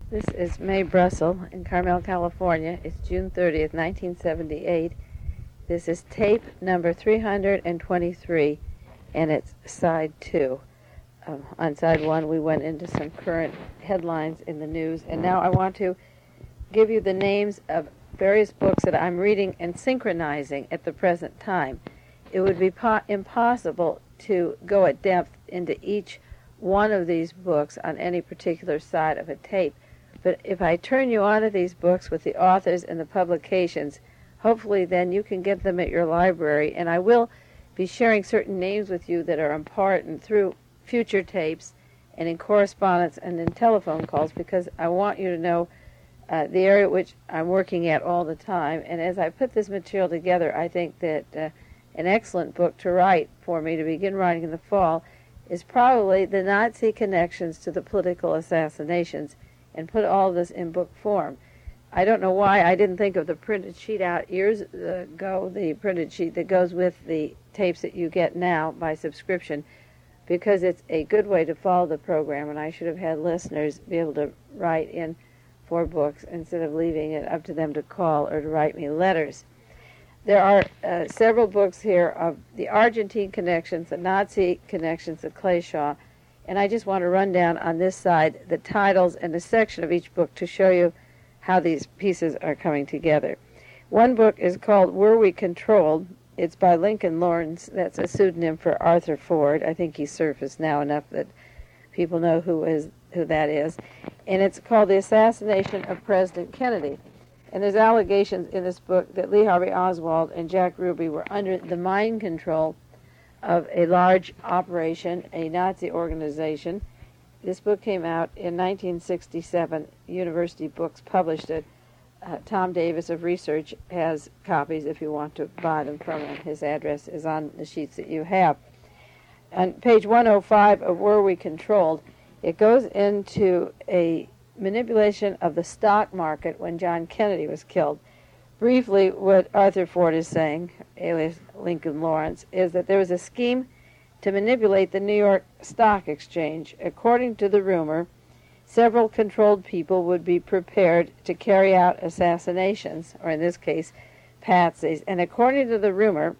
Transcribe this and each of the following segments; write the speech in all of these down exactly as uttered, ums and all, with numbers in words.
This is Mae Brussel in Carmel, California. It's June thirtieth, nineteen seventy-eight. This is tape number three hundred twenty-three, and it's side two. Um, on side one, we went into some current headlines in the news, and now I want to give you the names of various books that I'm reading and synchronizing at the present time. It would be po- impossible to go at depth into each one of these books on any particular side of a tape. But if I turn you onto these books with the authors and the publications, hopefully then you can get them at your library. And I will be sharing certain names with you that are important through future tapes and in correspondence and in telephone calls, because I want you to know uh, the area which I'm working at all the time. And as I put this material together, I think that uh, an excellent book to write for me to begin writing in the fall is probably the Nazi connections to the political assassinations, and put all of this in book form. I don't know why I didn't think of the printed sheet out years ago, the printed sheet that goes with the tapes that you get now by subscription, because it's a good way to follow the program, and I should have had listeners be able to write in for books instead of leaving it up to them to call or to write me letters. There are uh, several books here of the Argentine connections, the Nazi connections of Clay Shaw, and I just want to run down on this side the titles and a section of each book to show you how these pieces are coming together. One book is called Were We Controlled? It's by Lincoln Lawrence. That's a pseudonym for Arthur Ford. I think he's surfaced now enough that people know who is who that is. And it's called The Assassination of President Kennedy. And there's allegations in this book that Lee Harvey Oswald and Jack Ruby were under the mind control of a large operation, a Nazi organization. This book came out in nineteen sixty-seven. University Books published it. Uh, Tom Davis of Research has copies if you want to buy them from him. His address is on the sheets that you have. On page one oh five of Were We Controlled, it goes into a manipulation of the stock market when John Kennedy was killed. Briefly, what Arthur Ford is saying, alias Lincoln Lawrence, is that there was a scheme to manipulate the New York Stock Exchange. According to the rumor, several controlled people would be prepared to carry out assassinations, or in this case, patsies. And according to the rumor,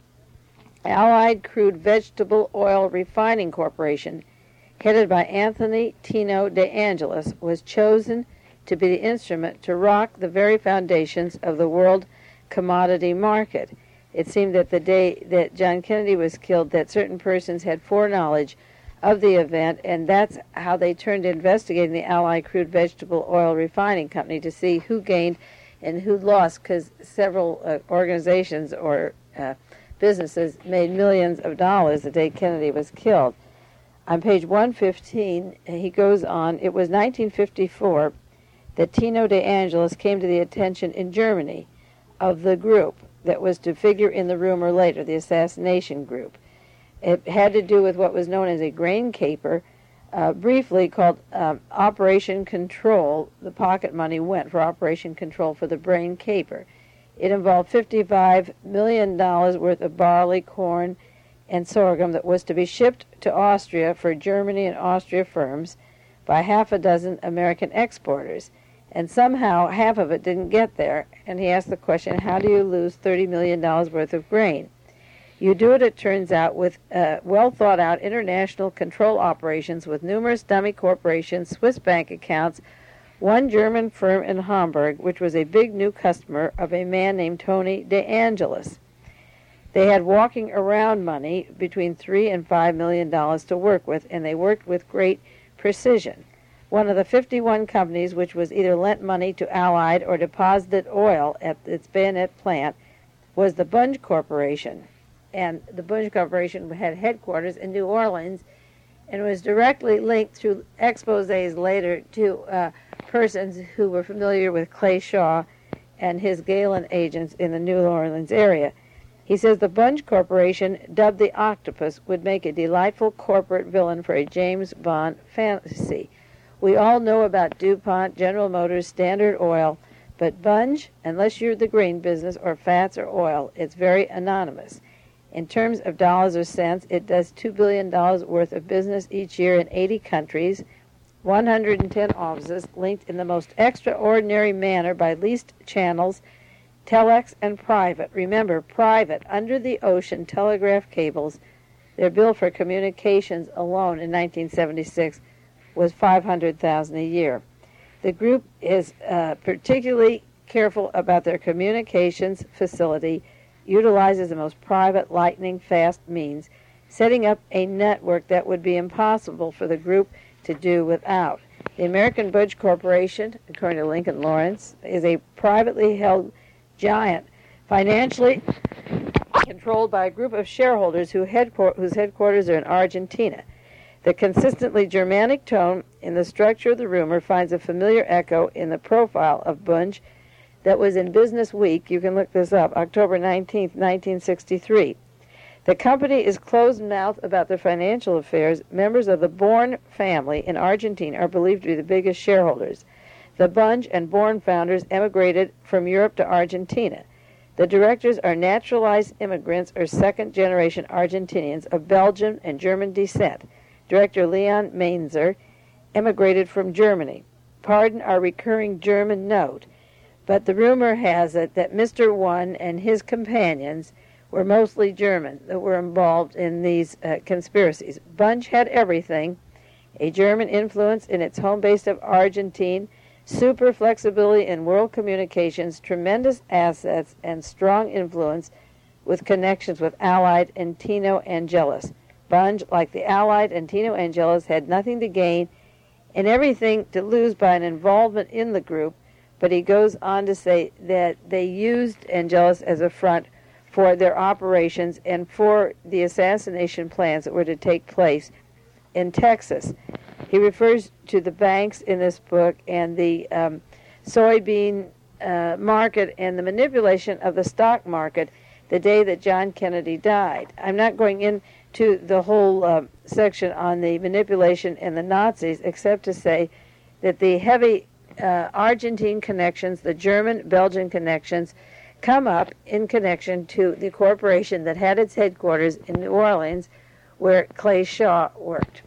Allied Crude Vegetable Oil Refining Corporation, headed by Anthony Tino De Angelis, was chosen to be the instrument to rock the very foundations of the world commodity market. It seemed that the day that John Kennedy was killed that certain persons had foreknowledge of the event, and that's how they turned to investigating the Allied Crude Vegetable Oil Refining Company to see who gained and who lost, because several uh, organizations or uh, businesses made millions of dollars the day Kennedy was killed. On page one fifteen, he goes on, it was nineteen fifty-four that Tino De Angelis came to the attention in Germany of the group that was to figure in the rumor later, the assassination group. It had to do with what was known as a grain caper, uh, briefly called um, Operation Control. The pocket money went for Operation Control for the grain caper. It involved fifty-five million dollars worth of barley, corn, and sorghum that was to be shipped to Austria for Germany and Austria firms by half a dozen American exporters. And somehow half of it didn't get there. And he asked the question, how do you lose thirty million dollars worth of grain? You do it, it turns out, with uh, well-thought-out international control operations with numerous dummy corporations, Swiss bank accounts, one German firm in Hamburg, which was a big new customer of a man named Tony De Angelis. They had walking around money between three and five million dollars to work with, and they worked with great precision. One of the fifty-one companies which was either lent money to Allied or deposited oil at its Bayonet plant was the Bunge Corporation. And the Bunge Corporation had headquarters in New Orleans and was directly linked through exposés later to uh, persons who were familiar with Clay Shaw and his Galen agents in the New Orleans area. He says the Bunge Corporation, dubbed the Octopus, would make a delightful corporate villain for a James Bond fantasy. We all know about DuPont, General Motors, Standard Oil, but Bunge, unless you're the grain business or fats or oil, it's very anonymous. In terms of dollars or cents, it does two billion dollars worth of business each year in eighty countries. one hundred ten offices linked in the most extraordinary manner by leased channels, telex, and private. Remember, private, under-the-ocean telegraph cables. Their bill for communications alone in nineteen seventy-six was five hundred thousand dollars a year. The group is uh, particularly careful about their communications facility, utilizes the most private, lightning-fast means, setting up a network that would be impossible for the group to do without. The American Budge Corporation, according to Lincoln Lawrence, is a privately held giant, financially controlled by a group of shareholders who headquarters, whose headquarters are in Argentina. The consistently Germanic tone in the structure of the rumor finds a familiar echo in the profile of Bunge that was in Business Week, you can look this up, October nineteenth, nineteen sixty-three. The company is closed-mouthed about their financial affairs. Members of the Born family in Argentina are believed to be the biggest shareholders. The Bunge and Born founders emigrated from Europe to Argentina. The directors are naturalized immigrants or second-generation Argentinians of Belgian and German descent. Director Leon Mainzer emigrated from Germany. Pardon our recurring German note, but the rumor has it that Mister One and his companions were mostly German that were involved in these uh, conspiracies. Bunge had everything: a German influence in its home base of Argentine, super flexibility in world communications, tremendous assets, and strong influence with connections with Allied and Tino Angelis. Bunge, like the Allied and Tino Angelis, had nothing to gain and everything to lose by an involvement in the group, but he goes on to say that they used Angelis as a front for their operations and for the assassination plans that were to take place in Texas. He refers to the banks in this book and the um, soybean uh, market and the manipulation of the stock market the day that John Kennedy died. I'm not going into the whole uh, section on the manipulation and the Nazis, except to say that the heavy uh, Argentine connections, the German-Belgian connections, come up in connection to the corporation that had its headquarters in New Orleans, where Clay Shaw worked.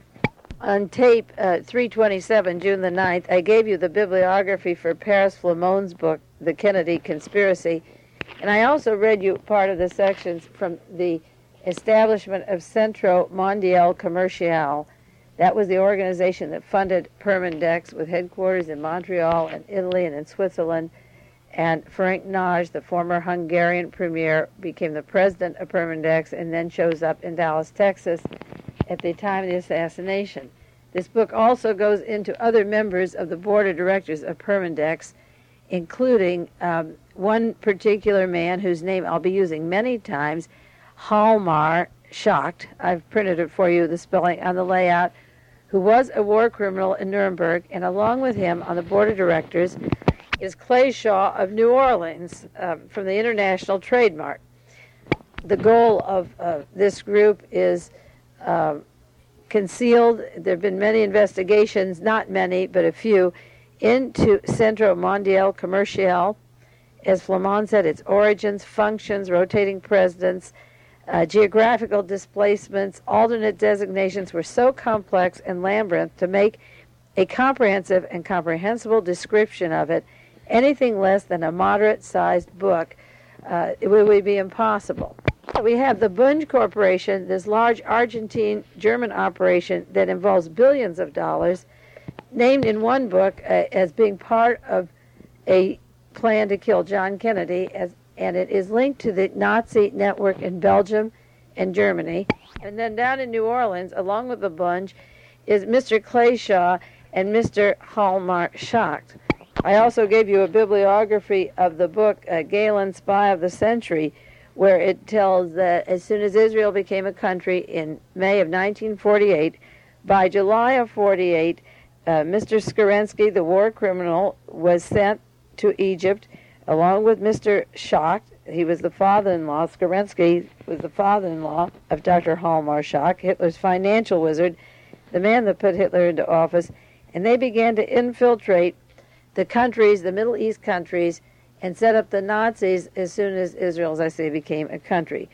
On tape uh, three twenty-seven, June the ninth, I gave you the bibliography for Paris Flamon's book, The Kennedy Conspiracy, and I also read you part of the sections from the establishment of Centro Mondial Commercial. That was the organization that funded Permindex with headquarters in Montreal and Italy and in Switzerland. And Frank Nagy, the former Hungarian premier, became the president of Permindex and then shows up in Dallas, Texas at the time of the assassination. This book also goes into other members of the board of directors of Permindex, including um, one particular man whose name I'll be using many times, Hjalmar Schacht. I've printed it for you, the spelling on the layout, who was a war criminal in Nuremberg, and along with him on the board of directors is Clay Shaw of New Orleans uh, from the International Trademark. The goal of uh, this group is uh, concealed. There have been many investigations, not many, but a few, into Centro Mondial Commercial. As Flamon said, its origins, functions, rotating presidents, uh, geographical displacements, alternate designations were so complex and labyrinth to make a comprehensive and comprehensible description of it anything less than a moderate-sized book, uh, it would be impossible. We have the Bunge Corporation, this large Argentine-German operation that involves billions of dollars, named in one book uh, as being part of a plan to kill John Kennedy, as, and it is linked to the Nazi network in Belgium and Germany. And then down in New Orleans, along with the Bunge, is Mister Clay Shaw and Mister Hjalmar Schacht. I also gave you a bibliography of the book, uh, Galen, Spy of the Century, where it tells that as soon as Israel became a country in May of nineteen forty-eight, by July of forty-eight, uh, Mister Skerensky, the war criminal, was sent to Egypt along with Mister Schacht. He was the father-in-law. Skerensky was the father-in-law of Doctor Hjalmar Schacht, Hitler's financial wizard, the man that put Hitler into office, and they began to infiltrate the countries, the Middle East countries, and set up the Nazis as soon as Israel, as I say, became a country.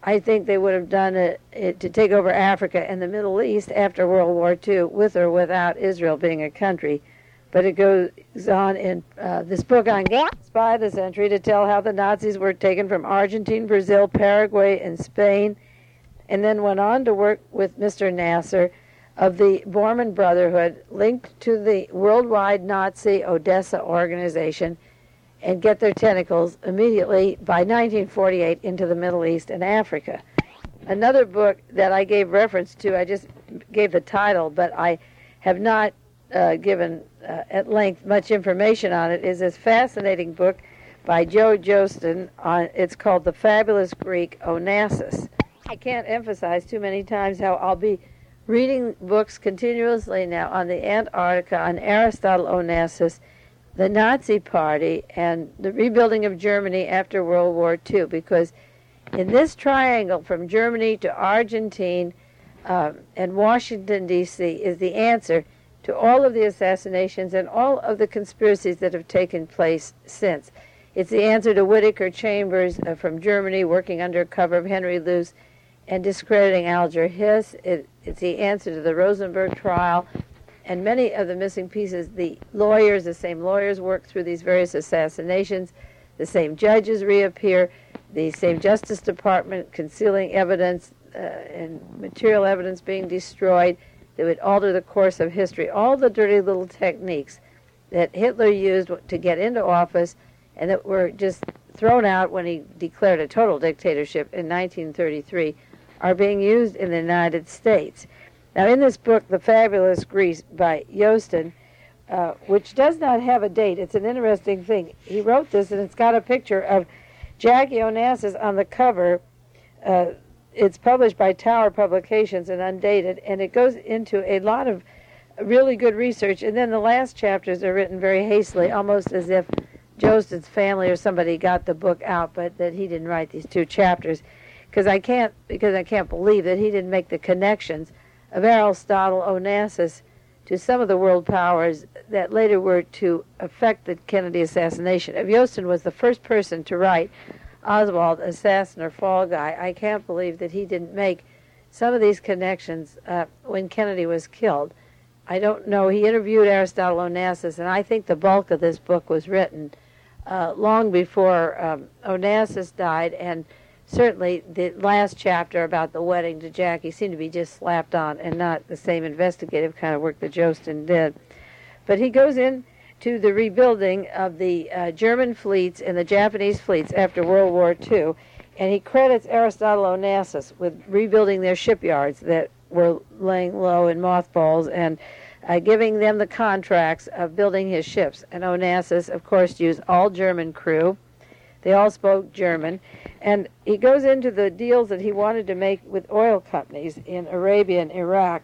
I think they would have done it, it to take over Africa and the Middle East after World War Two, with or without Israel being a country. But it goes on in uh, this book on Spy of the Century to tell how the Nazis were taken from Argentina, Brazil, Paraguay, and Spain, and then went on to work with Mister Nasser of the Bormann Brotherhood, linked to the worldwide Nazi Odessa organization, and get their tentacles immediately by nineteen forty-eight into the Middle East and Africa. Another book that I gave reference to, I just gave the title, but I have not uh, given uh, at length much information on it, is this fascinating book by Joe Jostin. On, it's called The Fabulous Greek Onassis. I can't emphasize too many times how I'll be reading books continuously now on the Antarctica, on Aristotle Onassis, the Nazi Party, and the rebuilding of Germany after World War Two, because in this triangle from Germany to Argentina um, and Washington, D C is the answer to all of the assassinations and all of the conspiracies that have taken place since. It's the answer to Whittaker Chambers uh, from Germany working under cover of Henry Luce and discrediting Alger Hiss. It, it's the answer to the Rosenberg trial and many of the missing pieces. The lawyers, the same lawyers work through these various assassinations. The same judges reappear. The same Justice Department concealing evidence uh, and material evidence being destroyed that would alter the course of history. All the dirty little techniques that Hitler used to get into office and that were just thrown out when he declared a total dictatorship in nineteen thirty-three are being used in the United States. Now, in this book, The Fabulous Greece by Jostin, uh, which does not have a date, it's an interesting thing. He wrote this, and it's got a picture of Jackie Onassis on the cover. Uh, it's published by Tower Publications and undated, and it goes into a lot of really good research. And then the last chapters are written very hastily, almost as if Jostin's family or somebody got the book out, but that he didn't write these two chapters. Because I can't, because I can't believe that he didn't make the connections of Aristotle Onassis to some of the world powers that later were to affect the Kennedy assassination. If Jostin was the first person to write Oswald, Assassin or Fall Guy, I can't believe that he didn't make some of these connections uh, when Kennedy was killed. I don't know. He interviewed Aristotle Onassis, and I think the bulk of this book was written uh, long before um, Onassis died, and certainly the last chapter about the wedding to Jackie seemed to be just slapped on and not the same investigative kind of work that Jostin did. But he goes in to the rebuilding of the uh, German fleets and the Japanese fleets after World War Two, and he credits Aristotle Onassis with rebuilding their shipyards that were laying low in mothballs and uh, giving them the contracts of building his ships. And Onassis, of course, used all German crew. They all spoke German. And he goes into the deals that he wanted to make with oil companies in Arabia and Iraq.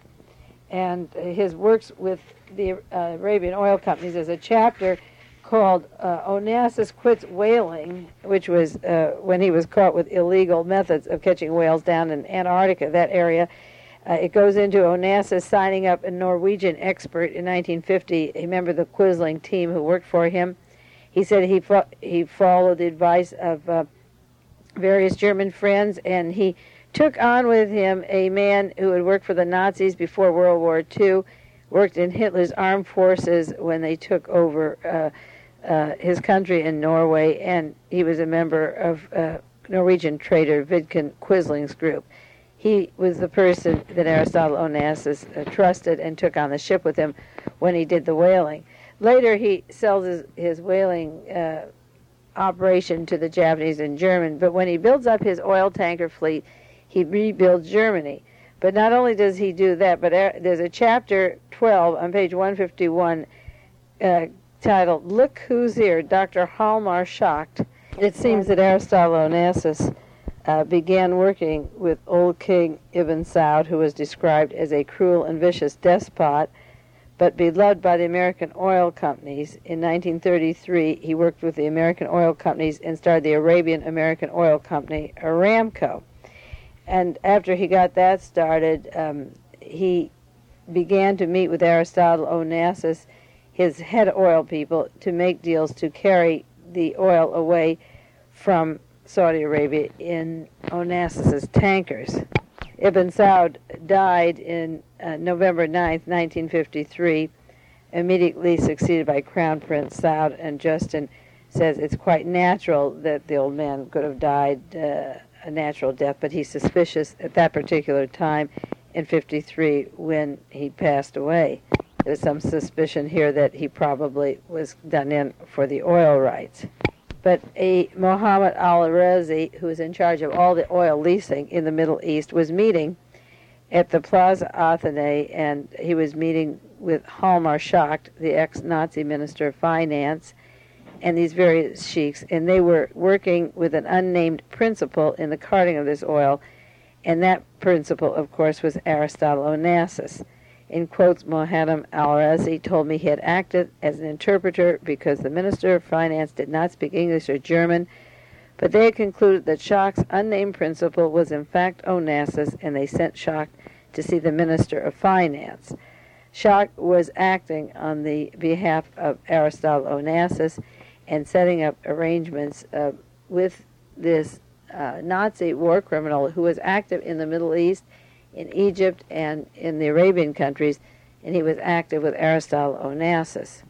And his works with the uh, Arabian oil companies. There's a chapter called uh, Onassis Quits Whaling, which was uh, when he was caught with illegal methods of catching whales down in Antarctica, that area. Uh, it goes into Onassis signing up a Norwegian expert in nineteen fifty, a member of the Quisling team who worked for him. He said he fo- he followed the advice of uh, various German friends, and he took on with him a man who had worked for the Nazis before World War Two, worked in Hitler's armed forces when they took over uh, uh, his country in Norway, and he was a member of uh, Norwegian trader Vidkun Quisling's group. He was the person that Aristotle Onassis uh, trusted and took on the ship with him when he did the whaling. Later, he sells his, his whaling uh, operation to the Japanese and German, but when he builds up his oil tanker fleet, he rebuilds Germany. But not only does he do that, but there's a chapter twelve on page one fifty-one uh, titled, Look Who's Here, Doctor Hjalmar Schacht. It seems that Aristotle Onassis uh, began working with old King Ibn Saud, who was described as a cruel and vicious despot, but beloved by the American oil companies. In nineteen thirty-three, he worked with the American oil companies and started the Arabian American Oil Company, Aramco. And after he got that started, um, he began to meet with Aristotle Onassis, his head oil people, to make deals to carry the oil away from Saudi Arabia in Onassis's tankers. Ibn Saud died in uh, November ninth, nineteen fifty-three, immediately succeeded by Crown Prince Saud, and Justin says it's quite natural that the old man could have died uh, a natural death, but he's suspicious at that particular time in fifty-three when he passed away. There's some suspicion here that he probably was done in for the oil rights. But a Mohammed al-Razi, who is in charge of all the oil leasing in the Middle East, was meeting at the Plaza Athénée, and he was meeting with Hjalmar Schacht, the ex-Nazi Minister of Finance, and these various sheiks, and they were working with an unnamed principal in the carting of this oil, and that principal, of course, was Aristotle Onassis. In quotes, Mohammed al-Razi told me he had acted as an interpreter because the Minister of Finance did not speak English or German, but they had concluded that Schacht's unnamed principal was in fact Onassis, and they sent Schacht to see the Minister of Finance. Schacht was acting on the behalf of Aristotle Onassis and setting up arrangements uh, with this uh, Nazi war criminal who was active in the Middle East, in Egypt, and in the Arabian countries, and he was active with Aristotle Onassis.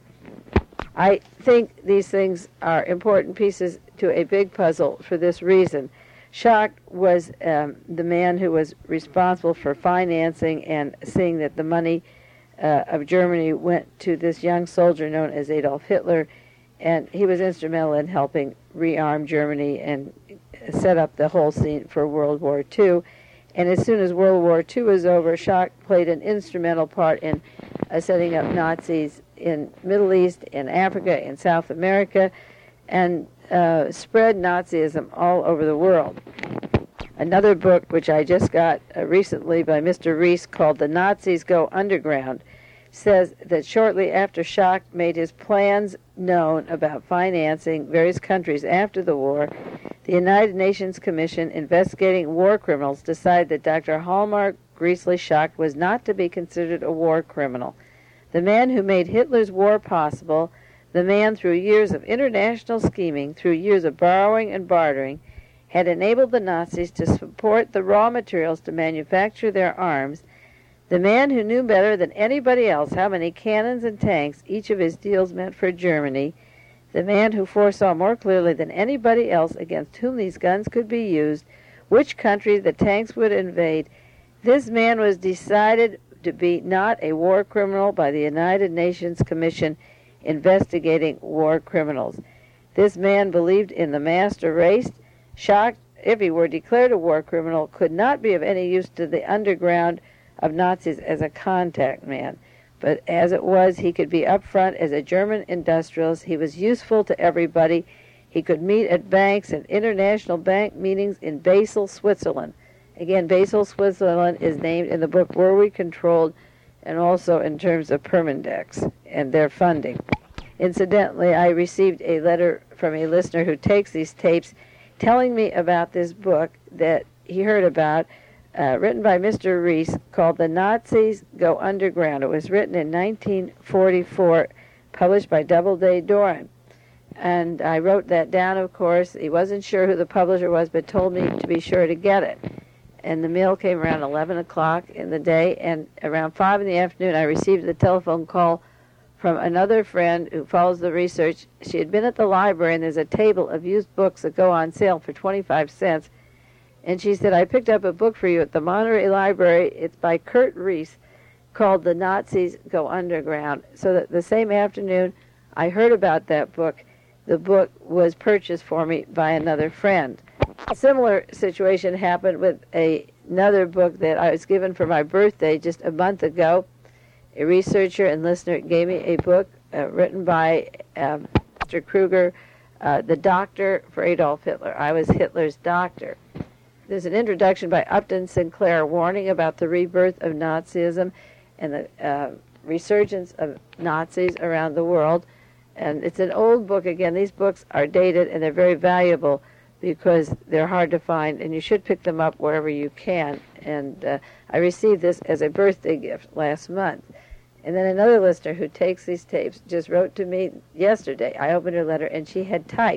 I think these things are important pieces to a big puzzle for this reason. Schacht was um, the man who was responsible for financing and seeing that the money uh, of Germany went to this young soldier known as Adolf Hitler, and he was instrumental in helping rearm Germany and set up the whole scene for World War Two. And as soon as World War Two was over, Schacht played an instrumental part in uh, setting up Nazis in Middle East, in Africa, in South America, and uh, spread Nazism all over the world. Another book, which I just got uh, recently by Mister Rees, called The Nazis Go Underground, says that shortly after Schacht made his plans known about financing various countries after the war, the United Nations Commission investigating war criminals decided that Doctor Hjalmar Griesli Schacht was not to be considered a war criminal. The man who made Hitler's war possible, the man through years of international scheming, through years of borrowing and bartering, had enabled the Nazis to support the raw materials to manufacture their arms, the man who knew better than anybody else how many cannons and tanks each of his deals meant for Germany, the man who foresaw more clearly than anybody else against whom these guns could be used, which country the tanks would invade, this man was decided to be not a war criminal by the United Nations Commission investigating war criminals. This man believed in the master race. Schacht, if he were declared a war criminal, could not be of any use to the underground of Nazis as a contact man. But as it was, he could be up front as a German industrialist. He was useful to everybody. He could meet at banks and international bank meetings in Basel, Switzerland. Again, Basel, Switzerland is named in the book Were We Controlled, and also in terms of Permindex and their funding. Incidentally, I received a letter from a listener who takes these tapes telling me about this book that he heard about, uh, written by Mister Rees, called The Nazis Go Underground. It was written in nineteen forty-four, published by Doubleday, Doran. And I wrote that down, of course. He wasn't sure who the publisher was, but told me to be sure to get it. And the mail came around eleven o'clock in the day, and around five in the afternoon I received a telephone call from another friend who follows the research. She had been at the library, and there's a table of used books that go on sale for twenty-five cents. And she said, I picked up a book for you at the Monterey Library. It's by Kurt Rees, called The Nazis Go Underground. So that the same afternoon I heard about that book, the book was purchased for me by another friend. A similar situation happened with a, another book that I was given for my birthday just a month ago. A researcher and listener gave me a book uh, written by um, Mister Kruger, uh, The Doctor for Adolf Hitler. I was Hitler's doctor. There's an introduction by Upton Sinclair warning about the rebirth of Nazism and the uh, resurgence of Nazis around the world. And it's an old book. Again, these books are dated, and they're very valuable because they're hard to find, and you should pick them up wherever you can. And uh, I received this as a birthday gift last month. And then another listener who takes these tapes just wrote to me yesterday. I opened her letter, and she had typed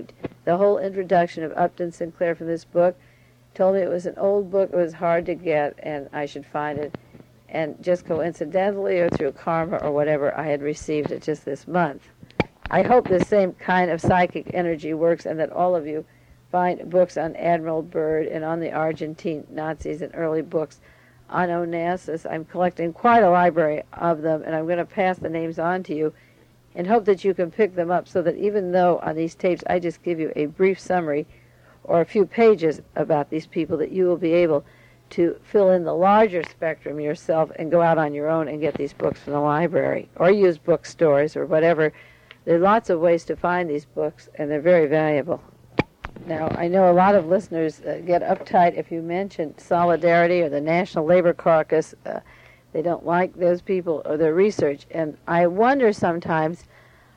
the whole introduction of Upton Sinclair from this book, told me it was an old book, it was hard to get, and I should find it. And just coincidentally or through karma or whatever, I had received it just this month. I hope the same kind of psychic energy works and that all of you find books on Admiral Byrd and on the Argentine Nazis and early books on Onassis. I'm collecting quite a library of them, and I'm going to pass the names on to you and hope that you can pick them up so that even though on these tapes I just give you a brief summary or a few pages about these people, that you will be able to fill in the larger spectrum yourself and go out on your own and get these books from the library or use bookstores or whatever. There are lots of ways to find these books, and they're very valuable. Now, I know a lot of listeners uh, get uptight if you mention Solidarity or the National Labor Caucus. Uh, they don't like those people or their research, and I wonder sometimes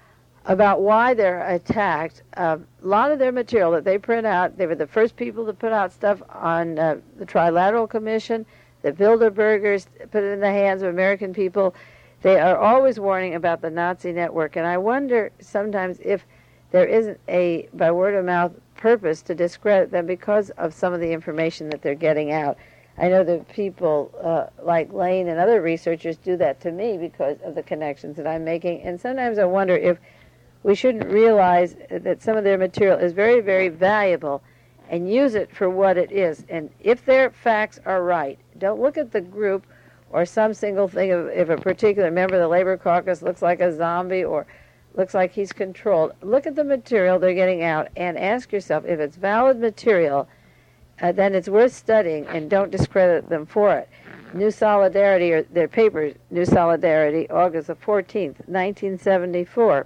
about why they're attacked. Uh, a lot of their material that they print out, they were the first people to put out stuff on uh, the Trilateral Commission. The Bilderbergers put it in the hands of American people. They are always warning about the Nazi network, and I wonder sometimes if there isn't a, by word of mouth, purpose to discredit them because of some of the information that they're getting out. I know that people uh, like Lane and other researchers do that to me because of the connections that I'm making, and sometimes I wonder if we shouldn't realize that some of their material is very, very valuable and use it for what it is. And if their facts are right, don't look at the group or some single thing. If, if a particular member of the Labor Caucus looks like a zombie or looks like he's controlled, look at the material they're getting out and ask yourself if it's valid material, uh, then it's worth studying, and don't discredit them for it. New Solidarity, or their paper, New Solidarity, August the fourteenth, nineteen seventy-four,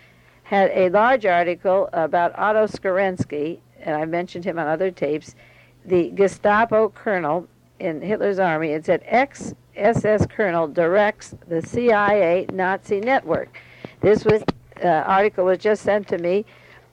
had a large article about Otto Skorensky, and I mentioned him on other tapes, the Gestapo colonel in Hitler's army. It said, ex-S S colonel directs the C I A Nazi network. This was uh, article was just sent to me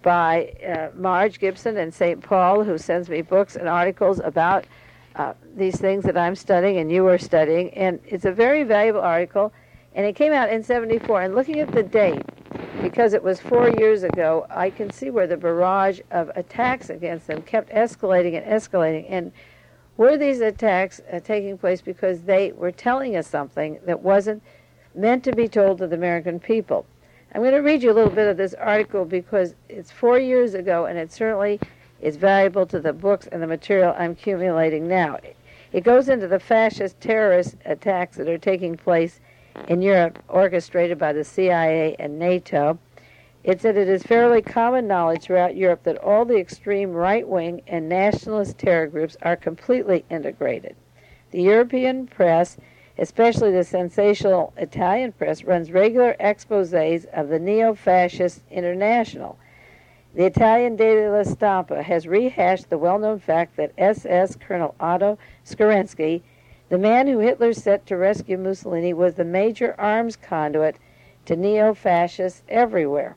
by uh, Marge Gibson in Saint Paul, who sends me books and articles about uh, these things that I'm studying and you are studying. And it's a very valuable article, and it came out in seventy-four. And looking at the date, because it was four years ago, I can see where the barrage of attacks against them kept escalating and escalating. And were these attacks uh, taking place because they were telling us something that wasn't meant to be told to the American people? I'm going to read you a little bit of this article because it's four years ago, and it certainly is valuable to the books and the material I'm accumulating now. It goes into the fascist terrorist attacks that are taking place in Europe, orchestrated by the C I A and NATO. It said it is fairly common knowledge throughout Europe that all the extreme right-wing and nationalist terror groups are completely integrated. The European press, especially the sensational Italian press, runs regular exposés of the neo-fascist international. The Italian Daily La Stampa has rehashed the well-known fact that S S Colonel Otto Skorensky, the man who Hitler set to rescue Mussolini, was the major arms conduit to neo-fascists everywhere.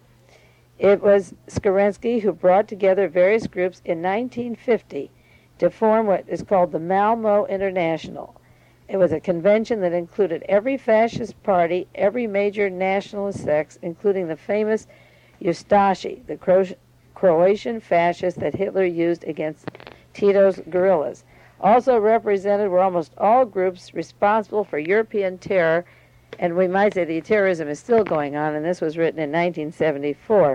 It was Skorensky who brought together various groups in nineteen fifty to form what is called the Malmo International. It was a convention that included every fascist party, every major nationalist sect, including the famous Ustashi, the Cro- Croatian fascist that Hitler used against Tito's guerrillas. Also represented were almost all groups responsible for European terror, and we might say the terrorism is still going on, and this was written in nineteen seventy-four.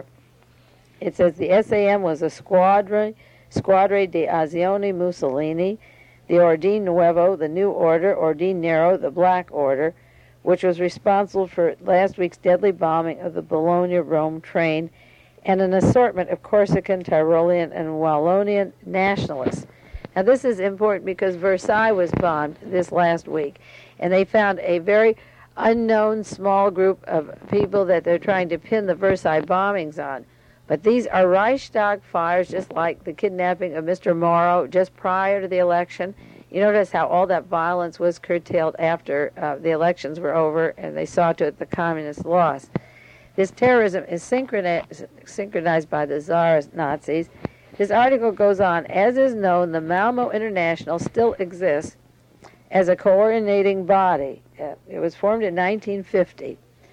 It says the S A M was a squadra, Squadre di Azione Mussolini, the Ordine Nuevo, the New Order, Ordine Nero, the Black Order, which was responsible for last week's deadly bombing of the Bologna-Rome train, and an assortment of Corsican, Tyrolean, and Wallonian nationalists. Now, this is important because Versailles was bombed this last week, and they found a very unknown small group of people that they're trying to pin the Versailles bombings on. But these are Reichstag fires, just like the kidnapping of Mister Morrow just prior to the election. You notice how all that violence was curtailed after uh, the elections were over, and they saw to it the communists lost. This terrorism is synchronized, synchronized by the Tsarist Nazis. This article goes on, as is known, the Malmo International still exists as a coordinating body. Uh, it was formed in nineteen fifty.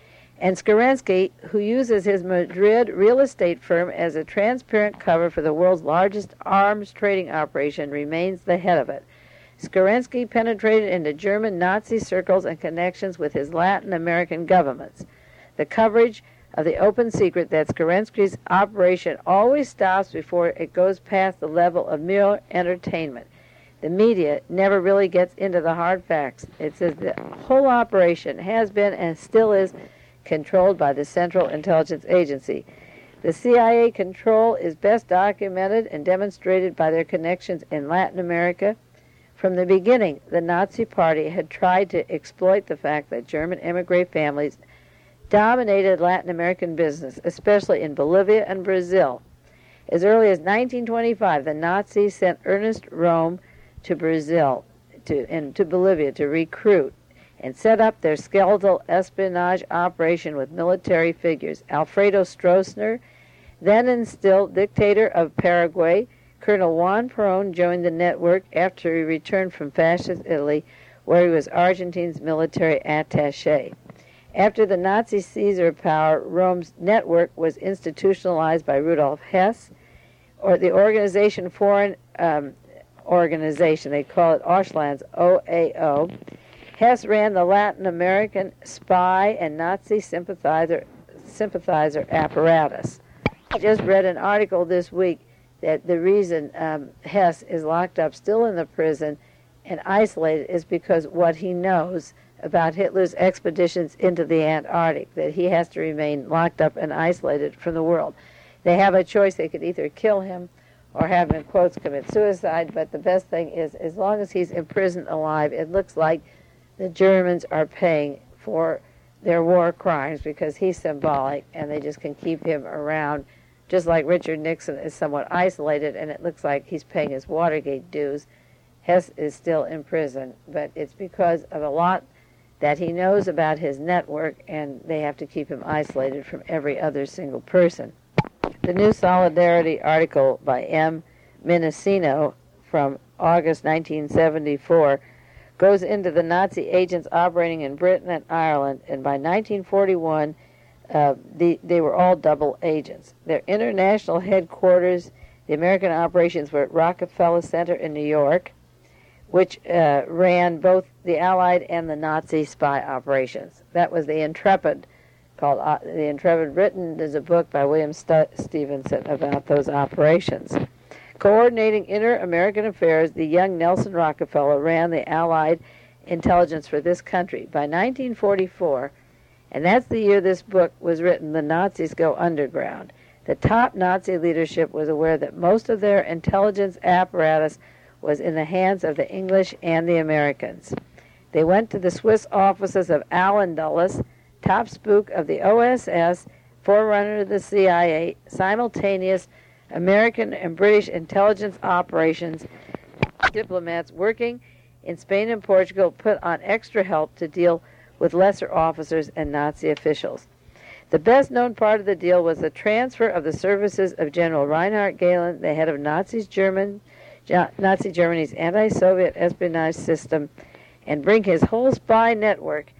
And Skarensky, who uses his Madrid real estate firm as a transparent cover for the world's largest arms trading operation, remains the head of it. Skarensky penetrated into German Nazi circles and connections with his Latin American governments. The coverage of the open secret that Skarensky's operation always stops before it goes past the level of mere entertainment. The media never really gets into the hard facts. It says the whole operation has been and still is controlled by the Central Intelligence Agency. The C I A control is best documented and demonstrated by their connections in Latin America. From the beginning, the Nazi Party had tried to exploit the fact that German emigre families dominated Latin American business, especially in Bolivia and Brazil. As early as nineteen twenty-five, the Nazis sent Ernest Röhm to Brazil to, and to Bolivia to recruit and set up their skeletal espionage operation with military figures. Alfredo Stroessner, then and still dictator of Paraguay, Colonel Juan Perón joined the network after he returned from fascist Italy, where he was Argentina's military attaché. After the Nazis seized their power, Röhm's network was institutionalized by Rudolf Hess, or the organization Foreign um, Organization, they call it Auslands, O A O. Hess ran the Latin American spy and Nazi sympathizer, sympathizer apparatus. I just read an article this week that the reason um, Hess is locked up still in the prison and isolated is because what he knows about Hitler's expeditions into the Antarctic, that he has to remain locked up and isolated from the world. They have a choice. They could either kill him or have him, in quotes, commit suicide, but the best thing is, as long as he's imprisoned alive, it looks like the Germans are paying for their war crimes because he's symbolic, and they just can keep him around, just like Richard Nixon is somewhat isolated, and it looks like he's paying his Watergate dues. Hess is still in prison, but it's because of a lot that he knows about his network, and they have to keep him isolated from every other single person. The New Solidarity article by M. Minicino from August nineteen seventy-four goes into the Nazi agents operating in Britain and Ireland, and by nineteen forty-one, uh, the, they were all double agents. Their international headquarters, the American operations were at Rockefeller Center in New York, which uh, ran both the Allied and the Nazi spy operations. That was the Intrepid, called uh, The Intrepid. Written as a book by William St- Stevenson about those operations. Coordinating inter-American affairs, the young Nelson Rockefeller ran the Allied intelligence for this country. By nineteen forty-four, and that's the year this book was written, the Nazis go underground. The top Nazi leadership was aware that most of their intelligence apparatus was in the hands of the English and the Americans. They went to the Swiss offices of Allen Dulles, top spook of the O S S, forerunner of the C I A, simultaneous American and British intelligence operations. Diplomats working in Spain and Portugal put on extra help to deal with lesser officers and Nazi officials. The best-known part of the deal was the transfer of the services of General Reinhard Gehlen, the head of Nazi German, Nazi Germany's anti-Soviet espionage system, and bring his whole spy network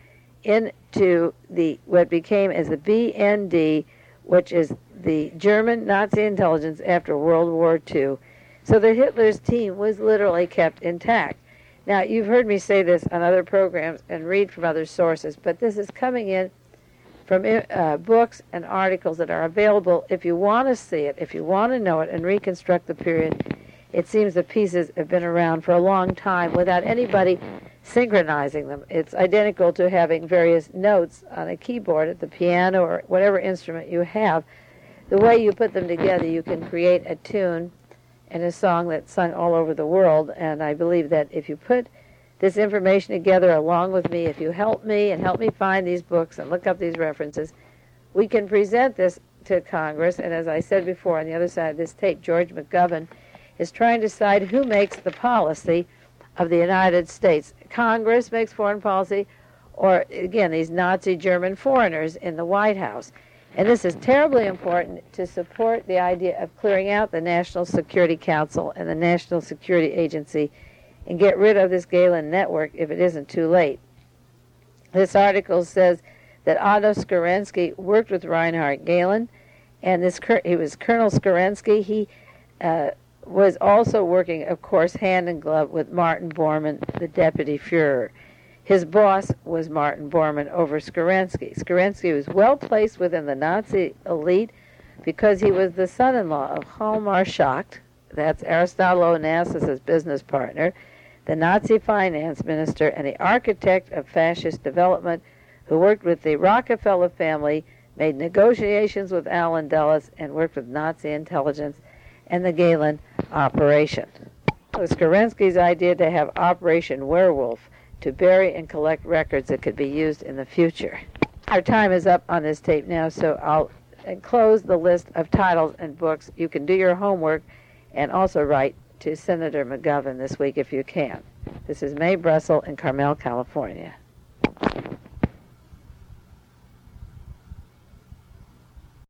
into the what became as the B N D, which is the German Nazi intelligence after World War Two. So that Hitler's team was literally kept intact. Now, you've heard me say this on other programs and read from other sources, but this is coming in from uh, books and articles that are available. If you want to see it, if you want to know it and reconstruct the period, it seems the pieces have been around for a long time without anybody synchronizing them. It's identical to having various notes on a keyboard at the piano or whatever instrument you have. The way you put them together, you can create a tune and a song that's sung all over the world, and I believe that if you put this information together along with me, if you help me and help me find these books and look up these references, we can present this to Congress. And as I said before, on the other side of this tape, George McGovern is trying to decide who makes the policy of the United States. Congress makes foreign policy, or, again, these Nazi German foreigners in the White House. And this is terribly important to support the idea of clearing out the National Security Council and the National Security Agency and get rid of this Gehlen network if it isn't too late. This article says that Otto Skorensky worked with Reinhard Gehlen, and this he was Colonel Skorensky. He uh, was also working, of course, hand in glove with Martin Bormann, the deputy Fuhrer. His boss was Martin Bormann over Skorensky. Skorensky was well placed within the Nazi elite because he was the son-in-law of Hjalmar Schacht, that's Aristotle Onassis' business partner, the Nazi finance minister, and the architect of fascist development, who worked with the Rockefeller family, made negotiations with Allen Dulles, and worked with Nazi intelligence and the Gehlen operation. It was Skorensky's idea to have Operation Werewolf, to bury and collect records that could be used in the future. Our time is up on this tape now, so I'll enclose the list of titles and books. You can do your homework and also write to Senator McGovern this week if you can. This is Mae Brussel in Carmel, California.